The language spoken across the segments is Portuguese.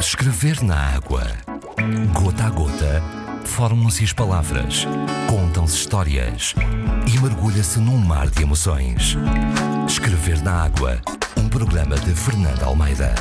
Escrever na água. Gota a gota, formam-se as palavras, contam-se histórias e mergulha-se num mar de emoções. Escrever na água, um programa de Fernanda Almeida.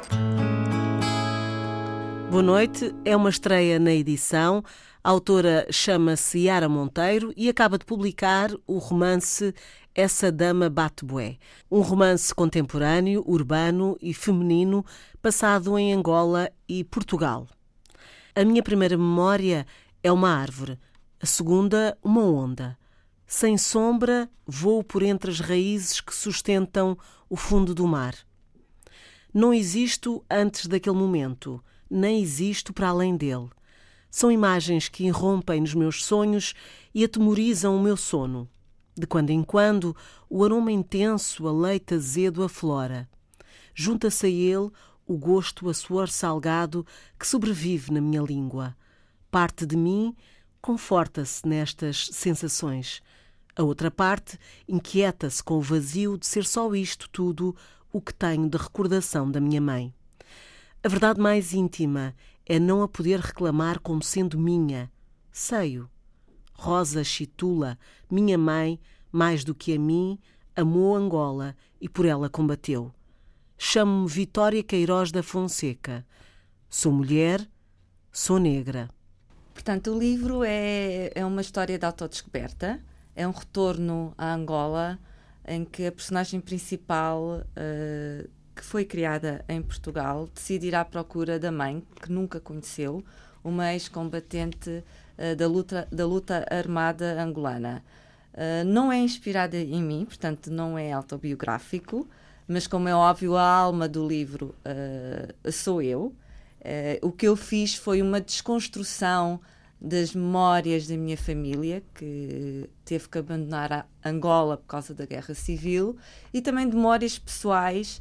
Boa noite, é uma estreia na edição. A autora chama-se Yara Monteiro e acaba de publicar o romance Essa Dama Bate Bué. Um romance contemporâneo, urbano e feminino, passado em Angola e Portugal. A minha primeira memória é uma árvore, a segunda uma onda. Sem sombra, voo por entre as raízes que sustentam o fundo do mar. Não existo antes daquele momento, nem existo para além dele. São imagens que irrompem nos meus sonhos e atemorizam o meu sono. De quando em quando, o aroma intenso a leite azedo aflora. Junta-se a ele o gosto a suor salgado que sobrevive na minha língua. Parte de mim conforta-se nestas sensações. A outra parte inquieta-se com o vazio de ser só isto tudo o que tenho de recordação da minha mãe. A verdade mais íntima é não a poder reclamar como sendo minha. Sei-o. Rosa Chitula, minha mãe, mais do que a mim, amou Angola e por ela combateu. Chamo-me Vitória Queiroz da Fonseca. Sou mulher, sou negra. Portanto, o livro é uma história de autodescoberta. É um retorno à Angola, em que a personagem principal, que foi criada em Portugal, decide ir à procura da mãe, que nunca conheceu, uma ex-combatente da luta armada angolana. Não é inspirada em mim, portanto não é autobiográfico, mas como é óbvio, a alma do livro sou eu. O que eu fiz foi uma desconstrução das memórias da minha família, que teve que abandonar a Angola por causa da Guerra Civil, e também de memórias pessoais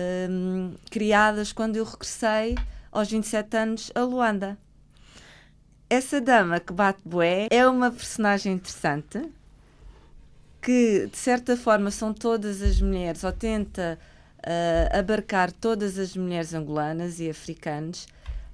criadas quando eu regressei aos 27 anos a Luanda. Essa dama que bate bué é uma personagem interessante, que de certa forma são todas as mulheres, ou tenta abarcar todas as mulheres angolanas e africanas,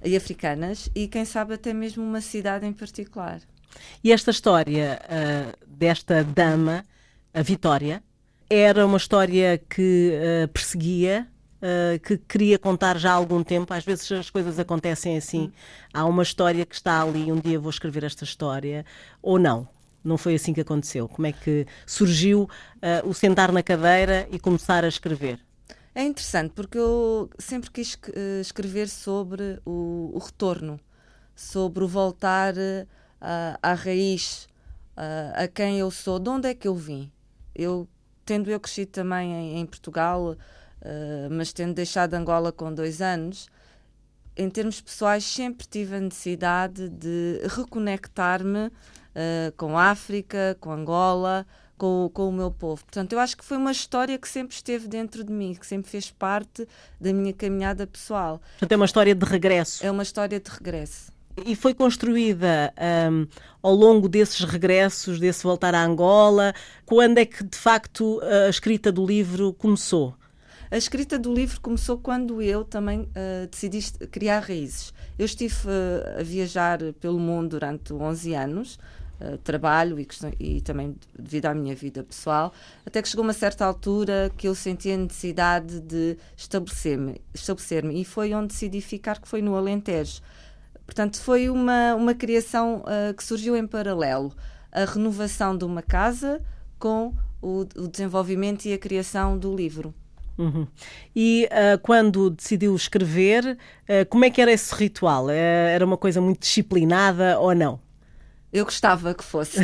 e quem sabe até mesmo uma cidade em particular. E esta história desta dama, a Vitória, era uma história que perseguia, que queria contar já há algum tempo. Às vezes as coisas acontecem assim. Há uma história que está ali, um dia vou escrever esta história, ou não. Não foi assim que aconteceu. Como é que surgiu o sentar na cadeira e começar a escrever? É interessante, porque eu sempre quis escrever sobre o retorno, sobre o voltar à raiz, a quem eu sou, de onde é que eu vim. Tendo eu crescido também em Portugal, mas tendo deixado Angola com 2 anos, em termos pessoais sempre tive a necessidade de reconectar-me com a África, com Angola, com o meu povo. Portanto, eu acho que foi uma história que sempre esteve dentro de mim, que sempre fez parte da minha caminhada pessoal. Portanto, é uma história de regresso. É uma história de regresso. E foi construída ao longo desses regressos, desse voltar à Angola. Quando é que, de facto, a escrita do livro começou? A escrita do livro começou quando eu também decidi criar raízes. Eu estive a viajar pelo mundo durante 11 anos, trabalho e também devido à minha vida pessoal, até que chegou uma certa altura que eu senti a necessidade de estabelecer-me, e foi onde decidi ficar, que foi no Alentejo. Portanto, foi uma criação que surgiu em paralelo, a renovação de uma casa com o desenvolvimento e a criação do livro. Uhum. E quando decidiu escrever, como é que era esse ritual? Era uma coisa muito disciplinada ou não? Eu gostava que fosse.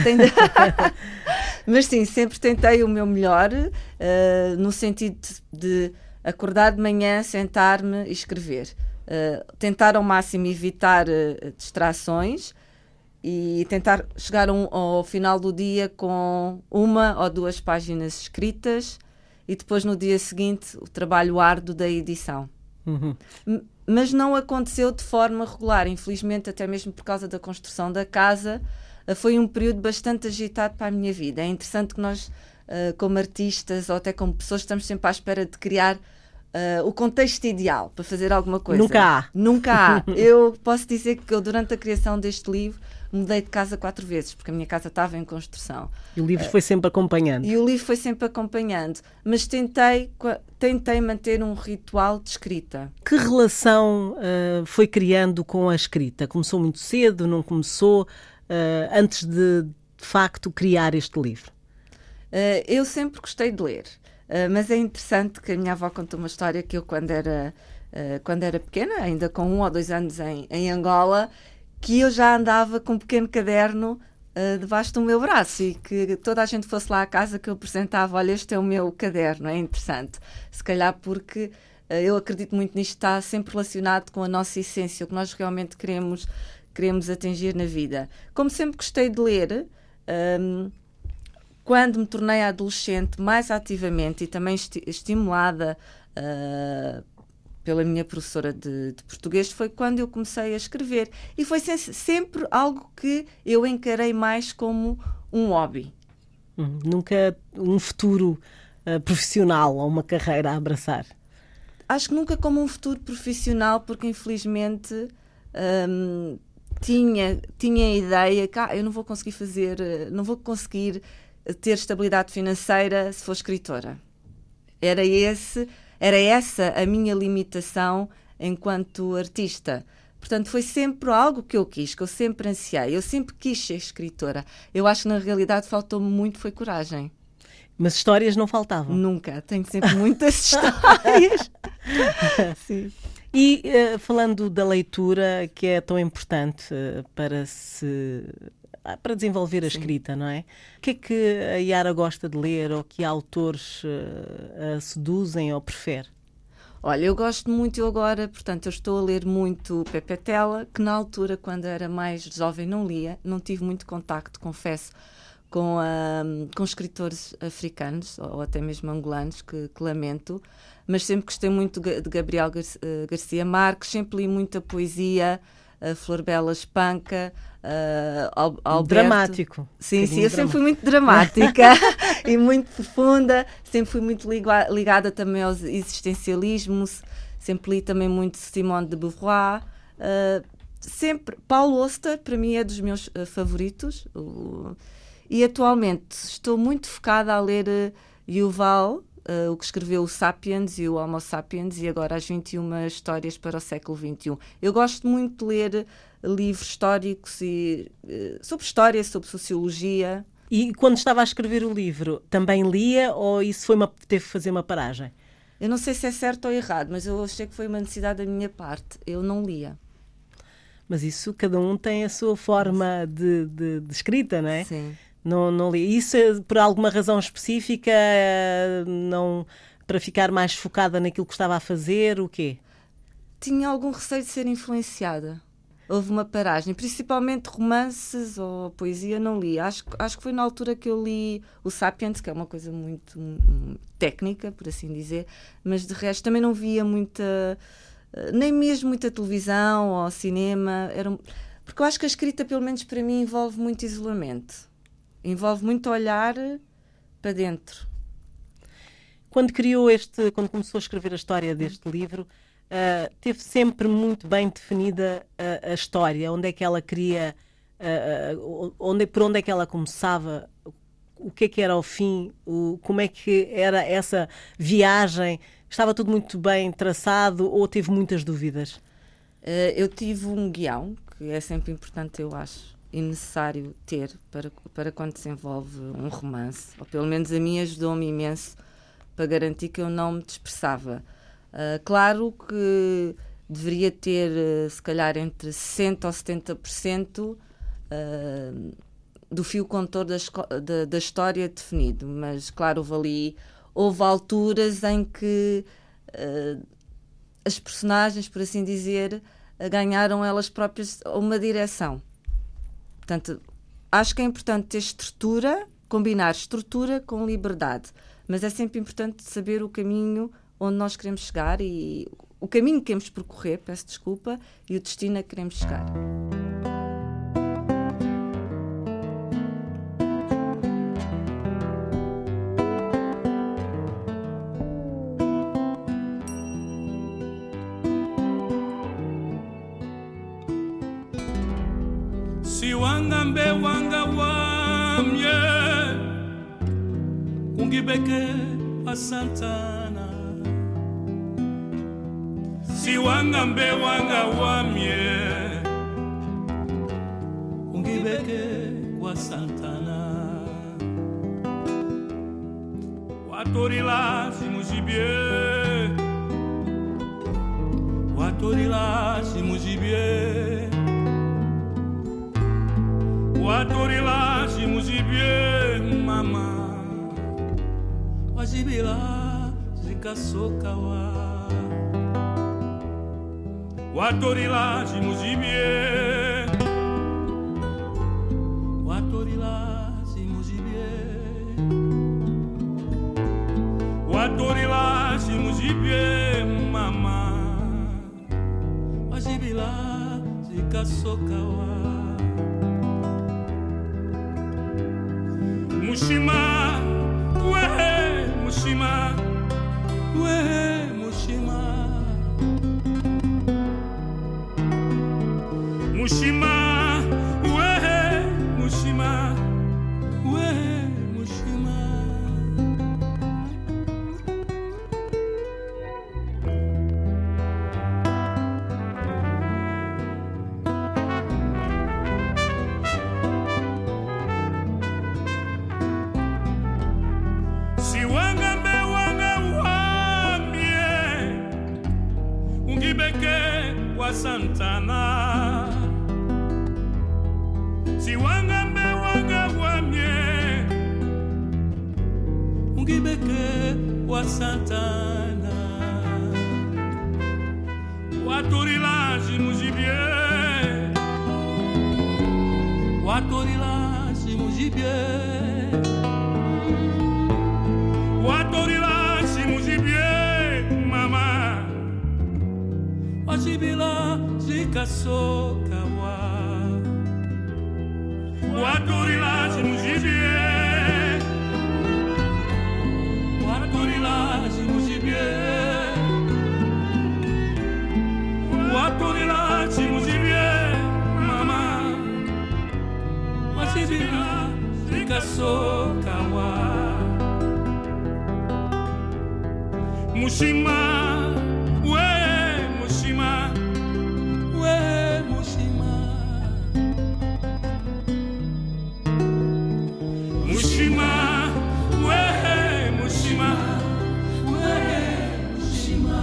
Mas sim, sempre tentei o meu melhor, no sentido de acordar de manhã, sentar-me e escrever. Tentar ao máximo evitar distrações e tentar chegar ao final do dia com 1 ou 2 páginas escritas, e depois no dia seguinte o trabalho árduo da edição. Uhum. Mas não aconteceu de forma regular, infelizmente, até mesmo por causa da construção da casa. Foi um período bastante agitado para a minha vida. É interessante que nós, como artistas ou até como pessoas, estamos sempre à espera de criar o contexto ideal para fazer alguma coisa. Nunca há. Nunca há. Eu posso dizer que eu, durante a criação deste livro, mudei de casa 4 vezes, porque a minha casa estava em construção. E o livro foi sempre acompanhando. E o livro foi sempre acompanhando. Mas tentei manter um ritual de escrita. Que relação foi criando com a escrita? Começou muito cedo, não começou? Antes de facto, criar este livro? Eu sempre gostei de ler. Mas é interessante que a minha avó contou uma história que eu, quando era pequena, ainda com 1 ou 2 anos em Angola, que eu já andava com um pequeno caderno debaixo do meu braço e que toda a gente fosse lá à casa que eu apresentava, olha, este é o meu caderno. É interessante. Se calhar porque eu acredito muito nisto, está sempre relacionado com a nossa essência, o que nós realmente queremos atingir na vida. Como sempre gostei de ler, quando me tornei adolescente mais ativamente e também estimulada pela minha professora de português, foi quando eu comecei a escrever. E foi sempre algo que eu encarei mais como um hobby. Nunca um futuro profissional ou uma carreira a abraçar? Acho que nunca como um futuro profissional, porque infelizmente tinha a ideia que eu não vou conseguir ter estabilidade financeira se for escritora. Era essa a minha limitação enquanto artista. Portanto, foi sempre algo que eu quis, que eu sempre ansiei. Eu sempre quis ser escritora. Eu acho que na realidade faltou-me muito, foi coragem. Mas histórias não faltavam? Nunca. Tenho sempre muitas histórias. Sim. E falando da leitura, que é tão importante para desenvolver a escrita, não é? O que é que a Yara gosta de ler ou que autores a seduzem ou prefere? Olha, eu gosto muito, eu estou a ler muito Pepe Tela, que na altura, quando era mais jovem, não lia, não tive muito contacto, confesso, com escritores africanos ou até mesmo angolanos, que lamento, mas sempre gostei muito de Gabriel Garcia Marques, sempre li muita poesia, Flor Bela Espanca, Alberto. Dramático. Sim, eu sempre fui muito dramática e muito profunda, sempre fui muito ligada também aos existencialismos, sempre li também muito Simone de Beauvoir, sempre. Paul Auster, para mim, é dos meus favoritos, e atualmente estou muito focada a ler Yuval, o que escreveu o Sapiens e o Homo Sapiens, e agora as 21 histórias para o século XXI. Eu gosto muito de ler livros históricos sobre história, sobre sociologia. E quando estava a escrever o livro, também lia ou isso teve que fazer uma paragem? Eu não sei se é certo ou errado, mas eu achei que foi uma necessidade da minha parte. Eu não lia. Mas isso, cada um tem a sua forma de escrita, não é? Sim. Não li. Isso por alguma razão específica, não, para ficar mais focada naquilo que estava a fazer, o quê? Tinha algum receio de ser influenciada. Houve uma paragem, principalmente romances ou poesia, não li. Acho que foi na altura que eu li o Sapiens, que é uma coisa muito técnica, por assim dizer, mas de resto também não via nem mesmo muita televisão ou cinema, porque eu acho que a escrita, pelo menos para mim, envolve muito isolamento. Envolve muito olhar para dentro. Quando começou a escrever a história deste livro, teve sempre muito bem definida a história, onde é que ela queria, por onde é que ela começava, o que é que era o fim, como é que era essa viagem, estava tudo muito bem traçado ou teve muitas dúvidas? Eu tive um guião, que é sempre importante, eu acho, e necessário ter para quando se envolve um romance, ou pelo menos a mim ajudou-me imenso para garantir que eu não me dispersava. Claro que deveria ter, se calhar, entre 60% ou 70% do fio condutor da história definido, mas claro, houve alturas em que as personagens, por assim dizer, ganharam elas próprias uma direção. Portanto, acho que é importante ter estrutura, combinar estrutura com liberdade, mas é sempre importante saber o caminho onde nós queremos chegar e o caminho que queremos percorrer, peço desculpa, e o destino a que queremos chegar. Si wangambe wanga wamye Kungibeke wa Santana Si wangambe wanga wamye Kungibeke wa Santana Watorila si mujibie Watorila si mujibie Watorila si mujibie mama Wajibila zikasokawa Watorila si mujibie Watorila si mujibie Watorila si mujibie mama Wajibila zikasokawa Mushima, wehe, Mushima, wehe, Mushima. Mushima, wehe, Mushima, wehe, Mushima. Santana Si wangambe wanga wamye Ungibeke wa Santana Watorila si mujibie Watorila si mujibie Watorila si mujibie mama Wajibila zikasokawa Watorila si mujibie Watorila si mujibie Watorila si mujibie mama Wajibila zikasokawa Mushima Mushima, we Mushima, Mushima, we Mushima, we Mushima.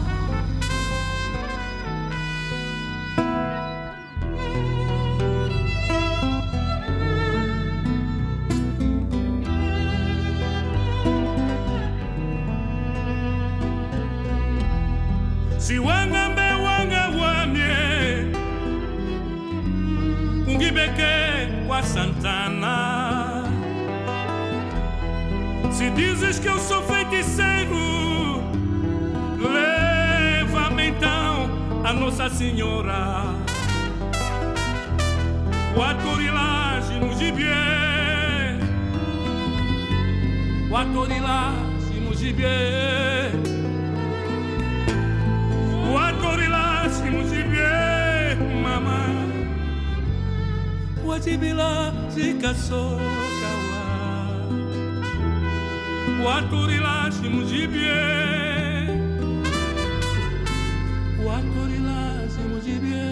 Si wangambe wanga wamye Ungibeke wa Santana Se dizes que eu sou feiticeiro Leva-me então a Nossa Senhora Watorila si mujibie Watorila si mujibie Watorila si mujibie mama Wajibila zikasokawa Watorila si mujibie Watorila si mujibie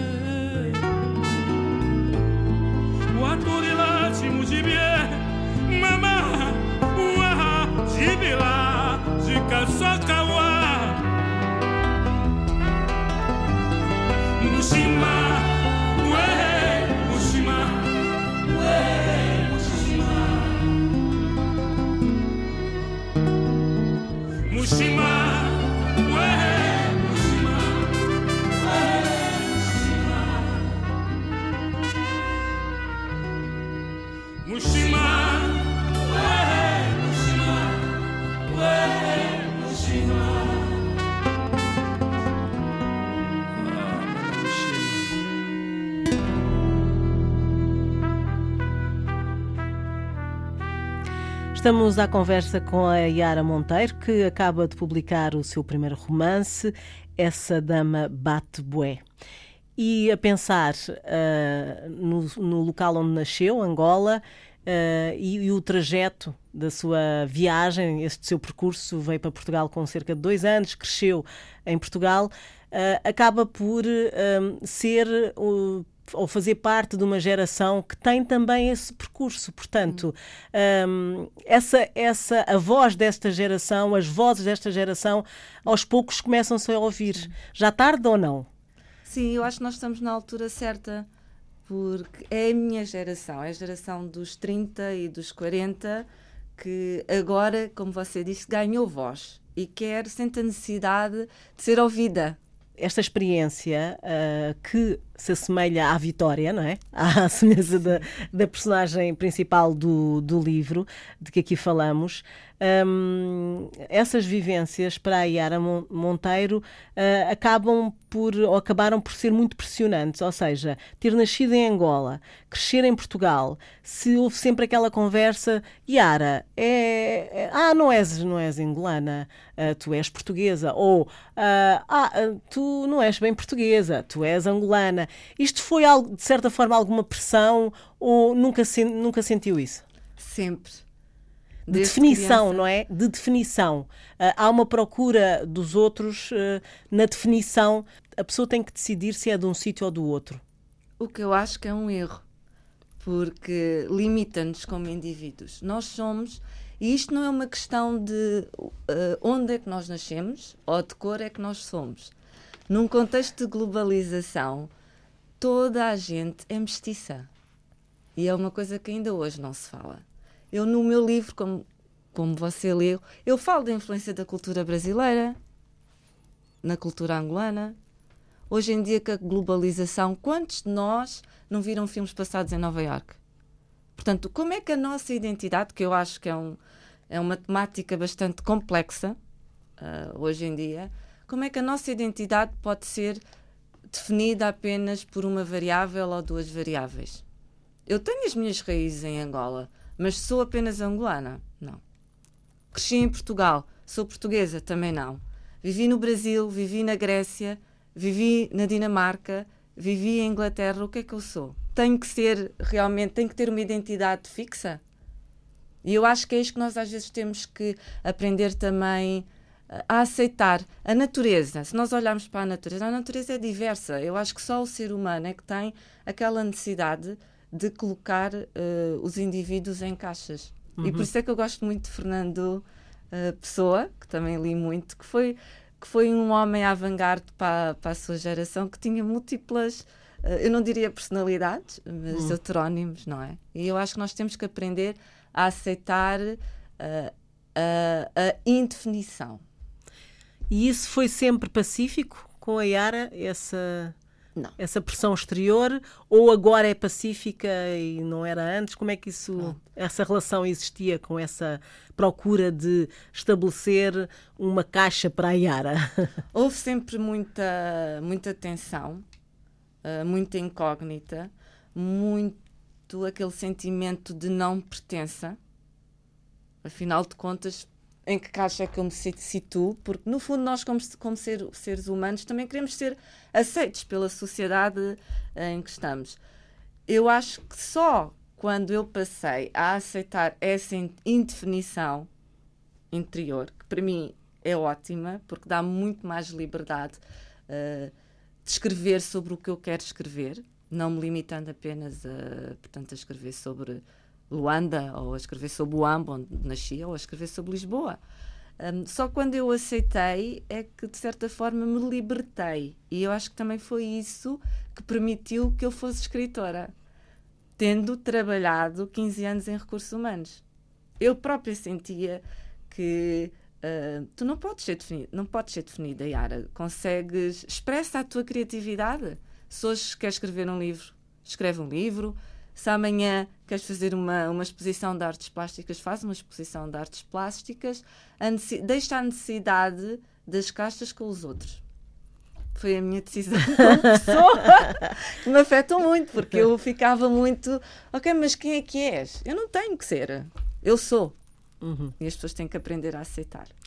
Watorila si mujibie mama Wajibila zikasokawa Mushima, we Mushima, we Mushima. Mushima, we Mushima, we Mushima. Mushima, we Mushima, we Mushima. Estamos à conversa com a Yara Monteiro, que acaba de publicar o seu primeiro romance, Essa Dama Bate Bué. E a pensar no local onde nasceu, Angola, e o trajeto da sua viagem, este seu percurso, veio para Portugal com cerca de 2 anos, cresceu em Portugal, acaba por ser ou fazer parte de uma geração que tem também esse percurso. Portanto, a voz desta geração, as vozes desta geração, aos poucos começam-se a ouvir. Já tarde ou não? Sim, eu acho que nós estamos na altura certa, porque é a minha geração, é a geração dos 30 e dos 40, que agora, como você disse, ganhou voz e quer, sente a necessidade de ser ouvida. Esta experiência que se assemelha à Vitória, não é? À semelhança da personagem principal do livro, de que aqui falamos, essas vivências para a Yara Monteiro acabaram por ser muito pressionantes, ou seja, ter nascido em Angola, crescer em Portugal, se houve sempre aquela conversa, Yara, não és angolana, tu és portuguesa, ou tu não és bem portuguesa, tu és angolana. Isto foi, de certa forma, alguma pressão ou nunca sentiu isso? Sempre. De definição, não é? De definição. Há uma procura dos outros na definição. A pessoa tem que decidir se é de um sítio ou do outro. O que eu acho que é um erro, porque limita-nos como indivíduos. Nós somos, e isto não é uma questão de onde é que nós nascemos ou de cor é que nós somos. Num contexto de globalização, toda a gente é mestiça. E é uma coisa que ainda hoje não se fala. Eu, no meu livro, como você leu, eu falo da influência da cultura brasileira, na cultura angolana. Hoje em dia, com a globalização, quantos de nós não viram filmes passados em Nova Iorque? Portanto, como é que a nossa identidade, que eu acho que é uma temática bastante complexa, hoje em dia, como é que a nossa identidade pode ser definida apenas por uma variável ou 2 variáveis? Eu tenho as minhas raízes em Angola, mas sou apenas angolana? Não. Cresci em Portugal, sou portuguesa? Também não. Vivi no Brasil, vivi na Grécia, vivi na Dinamarca, vivi em Inglaterra. O que é que eu sou? Tenho que ter uma identidade fixa? E eu acho que é isto que nós às vezes temos que aprender também a aceitar. A natureza, se nós olharmos para a natureza é diversa. Eu acho que só o ser humano é que tem aquela necessidade de colocar os indivíduos em caixas. E por isso é que eu gosto muito de Fernando Pessoa, que também li muito, que foi um homem avant-garde para a sua geração, que tinha múltiplas, eu não diria personalidades, mas heterónimos, não é? E eu acho que nós temos que aprender a aceitar a indefinição. E isso foi sempre pacífico com a Yara, essa pressão exterior, ou agora é pacífica e não era antes? Como é que essa relação existia com essa procura de estabelecer uma caixa para a Yara? Houve sempre muita tensão, muita incógnita, muito aquele sentimento de não pertença. Afinal de contas, em que caixa é que eu me situo? Porque, no fundo, nós, como seres humanos, também queremos ser aceitos pela sociedade em que estamos. Eu acho que só quando eu passei a aceitar essa indefinição interior, que para mim é ótima, porque dá muito mais liberdade de escrever sobre o que eu quero escrever, não me limitando apenas a escrever sobre Luanda, ou a escrever sobre o Ambo, onde nasci, ou a escrever sobre Lisboa. Só quando eu aceitei é que, de certa forma, me libertei. E eu acho que também foi isso que permitiu que eu fosse escritora, tendo trabalhado 15 anos em recursos humanos. Eu própria sentia que tu não podes ser definida, Yara. Expressa a tua criatividade. Se hoje queres escrever um livro, escreve um livro. Se amanhã queres fazer uma exposição de artes plásticas, faz uma exposição de artes plásticas. Deixa a necessidade das caixas com os outros. Foi a minha decisão como pessoa, que me afetou muito, porque eu ficava muito... Ok, mas quem é que és? Eu não tenho que ser. Eu sou. E as pessoas têm que aprender a aceitar.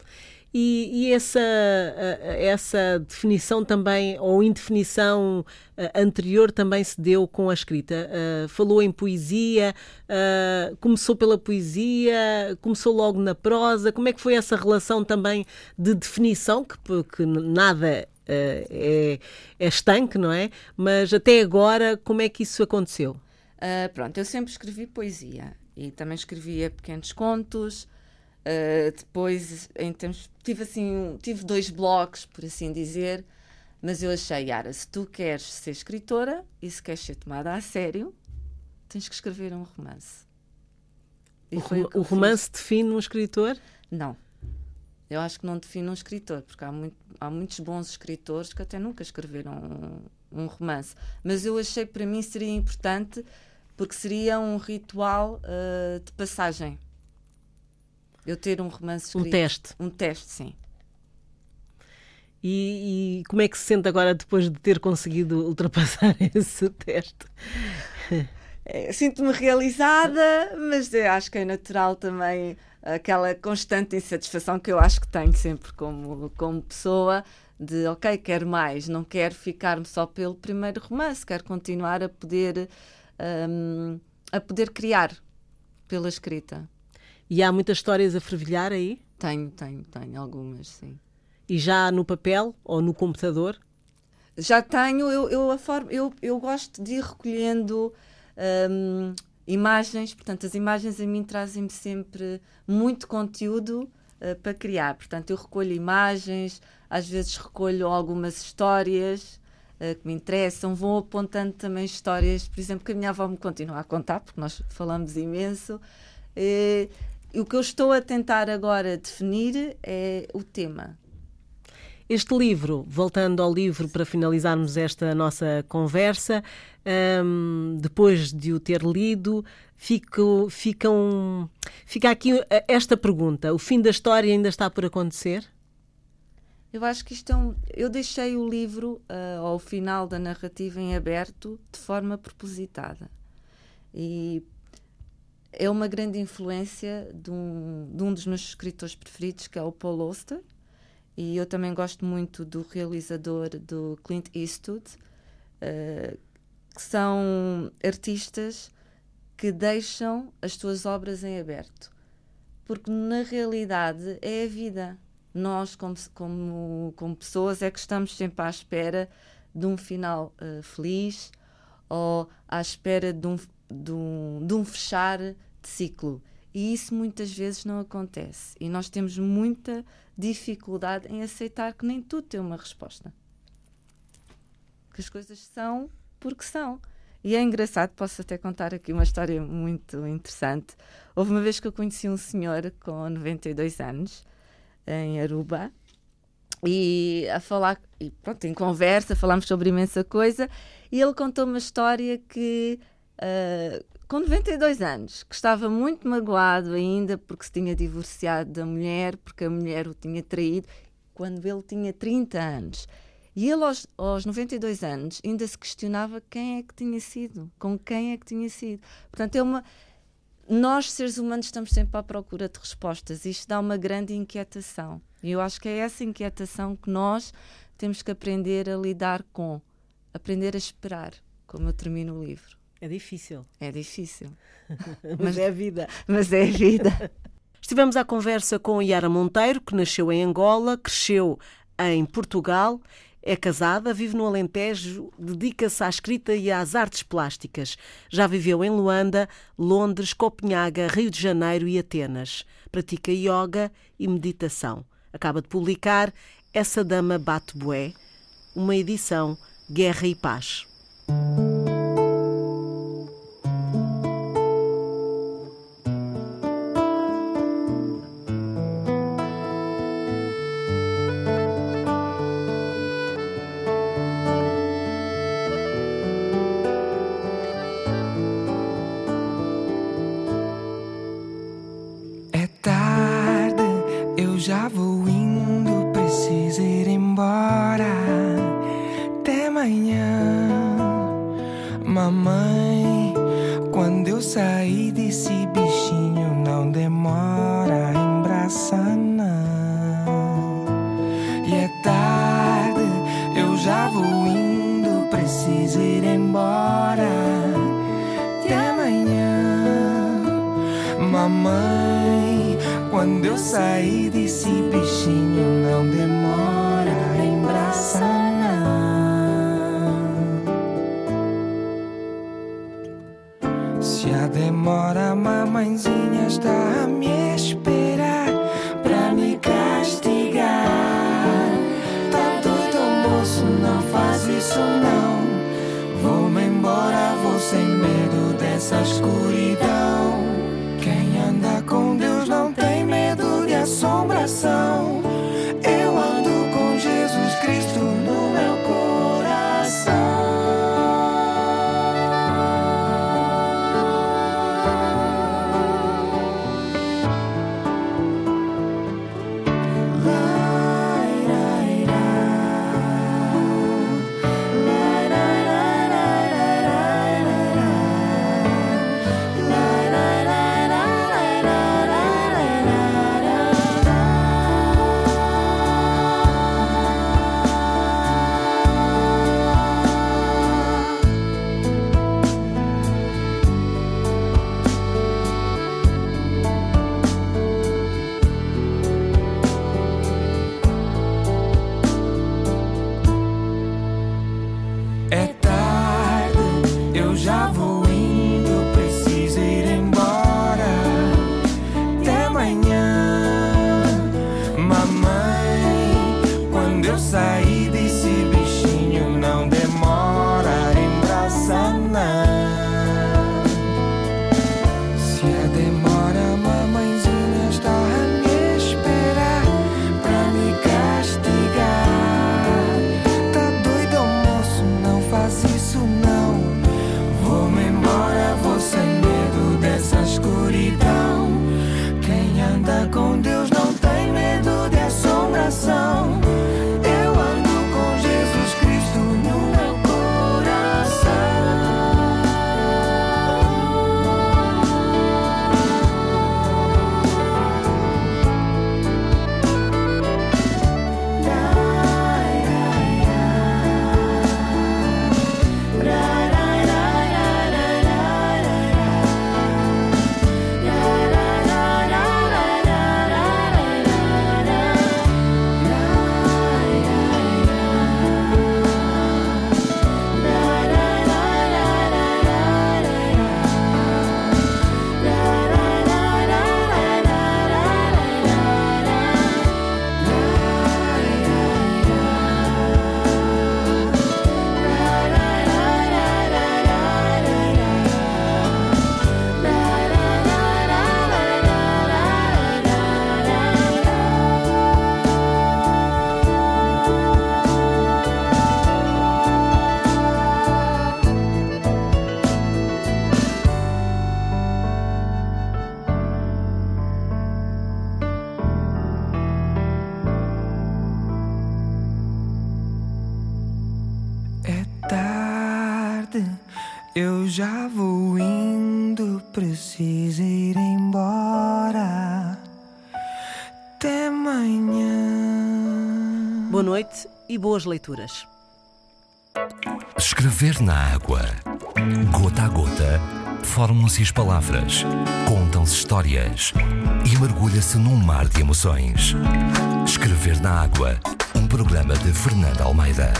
E essa definição também, ou indefinição anterior, também se deu com a escrita. Falou em poesia, começou pela poesia, começou logo na prosa. Como é que foi essa relação também de definição, que nada é estanque, não é? Mas até agora, como é que isso aconteceu? Pronto, eu sempre escrevi poesia e também escrevia pequenos contos. Depois, tive 2 blogs, por assim dizer, mas eu achei, Yara, se tu queres ser escritora e se queres ser tomada a sério, tens que escrever um romance. O romance define um escritor? Não. Eu acho que não define um escritor, porque há muitos bons escritores que até nunca escreveram um romance. Mas eu achei que para mim seria importante, porque seria um ritual de passagem. Eu ter um romance escrito. Um teste. Um teste, sim. E como é que se sente agora depois de ter conseguido ultrapassar esse teste? Sinto-me realizada, mas eu acho que é natural também aquela constante insatisfação que eu acho que tenho sempre como pessoa, de ok, quero mais, não quero ficar-me só pelo primeiro romance, quero continuar a poder criar pela escrita. E há muitas histórias a fervilhar aí? Tenho algumas, sim. E já no papel ou no computador? Já tenho, eu gosto de ir recolhendo imagens, portanto as imagens a mim trazem-me sempre muito conteúdo para criar, portanto eu recolho imagens, às vezes recolho algumas histórias que me interessam, vou apontando também histórias, por exemplo, que a minha avó me continua a contar, porque nós falamos imenso. E o que eu estou a tentar agora definir é o tema. Este livro, voltando ao livro para finalizarmos esta nossa conversa, depois de o ter lido, fica aqui esta pergunta: o fim da história ainda está por acontecer? Eu acho que eu deixei o livro ao final da narrativa em aberto de forma propositada. E é uma grande influência de um dos meus escritores preferidos, que é o Paul Auster. E eu também gosto muito do realizador do Clint Eastwood, que são artistas que deixam as suas obras em aberto. Porque, na realidade, é a vida. Nós, como pessoas, é que estamos sempre à espera de um final feliz, ou à espera de um fechar de ciclo. E isso muitas vezes não acontece. E nós temos muita dificuldade em aceitar que nem tudo tem uma resposta. Que as coisas são porque são. E é engraçado, posso até contar aqui uma história muito interessante. Houve uma vez que eu conheci um senhor com 92 anos, em Aruba, e a falar, e pronto, em conversa, falámos sobre imensa coisa, e ele contou uma história que, com 92 anos, que estava muito magoado ainda porque se tinha divorciado da mulher, porque a mulher o tinha traído, quando ele tinha 30 anos. E ele, aos 92 anos, ainda se questionava quem é que tinha sido, com quem é que tinha sido. Portanto, nós, seres humanos, estamos sempre à procura de respostas. Isto dá uma grande inquietação. E eu acho que é essa inquietação que nós temos que aprender a lidar com. Aprender a esperar, como eu termino o livro. É difícil. É difícil. Mas é a vida. Mas é a vida. Estivemos à conversa com Yara Monteiro, que nasceu em Angola, cresceu em Portugal, é casada, vive no Alentejo, dedica-se à escrita e às artes plásticas. Já viveu em Luanda, Londres, Copenhaga, Rio de Janeiro e Atenas. Pratica yoga e meditação. Acaba de publicar Essa Dama Bate Bué, uma edição Guerra e Paz. Já vou indo, preciso ir embora. Até amanhã. Mamãe, quando eu sair desse bichinho, não demora, embraça não. vou indo, preciso ir embora. Até amanhã. Mamãe, quando eu saí desse bichinho, não demora, embraça não. Se a demora, mamãezinha está a me esperar pra me castigar. Tá doido, moço, não faz isso não. Vou-me embora, vou sem medo dessa escuridão. Quem anda com Deus não tem medo de assombração. Eu ando com Jesus Cristo no meu coração. Eu já vou indo, preciso ir embora. Até amanhã. Boa noite e boas leituras. Escrever na água. Gota a gota, formam-se as palavras, contam-se histórias e mergulha-se num mar de emoções. Escrever na água, um programa de Fernanda Almeida.